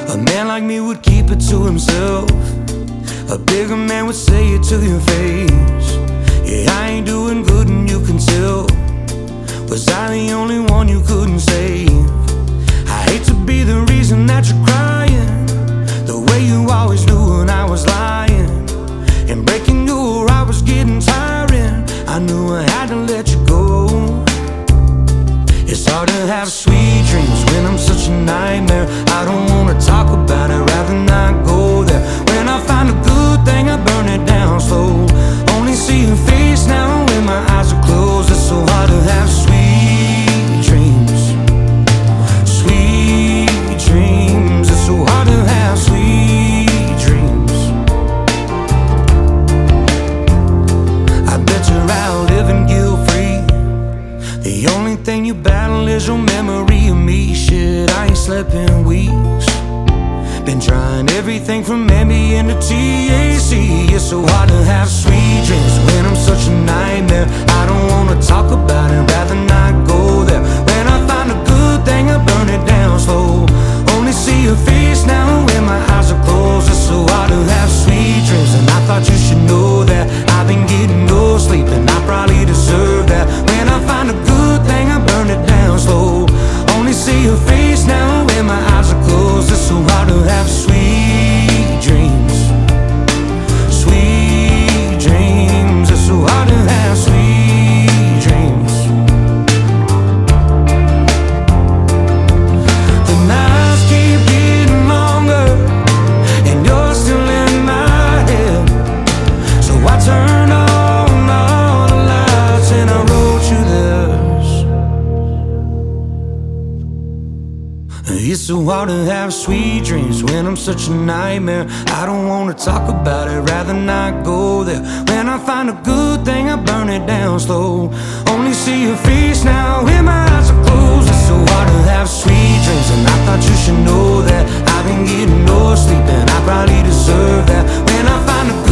A man like me would keep it to himself. A bigger man would say it to your face. Yeah, I ain't doing good and you can tell. Was I the only one you couldn't save? I hate to be the reason that you're crying, the way you always knew when I was lying. And breaking your heart was getting tiring. I knew I had to let you go. It's hard to have sweet dreams when I'm such a nightmare. I don't wanna talk about it, rather not go there. When I find a good thing, I burn it down slow. Only see your face now when my eyes are closed. It's so hard to have sweet dreams. Sweet dreams. It's so hard to have sweet dreams. I bet you're out living guilt-free. The only thing you battle is your memory of me. Shit, I ain't slept in weeks. Been trying everything from Ambien to THC. It's so hard to have sweet dreams when I'm such a nightmare. I don't wanna talk about it, rather not go there. When I find a good thing, I burn it down slow. Only see your face now when my eyes are closed. It's so hard to have sweet dreams, and I thought you should know that. I've been getting no sleep, and I probably deserve that. When I find a good thing, I burn it down slow. Only see your face now when my eyes are closed. It's so hard to have sweet dreams. Sweet dreams. It's so hard to have sweet dreams. The nights keep getting longer, and you're still in my head. So I turned on all the lights and I wrote you this. It's so hard to have sweet dreams when I'm such a nightmare. I don't wanna talk about it, rather not go there. When I find a good thing, I burn it down slow. Only see your face now when my eyes are closed. It's so hard to have sweet dreams, and I thought you should know that. I've been getting no sleep, and I probably deserve that. When I find a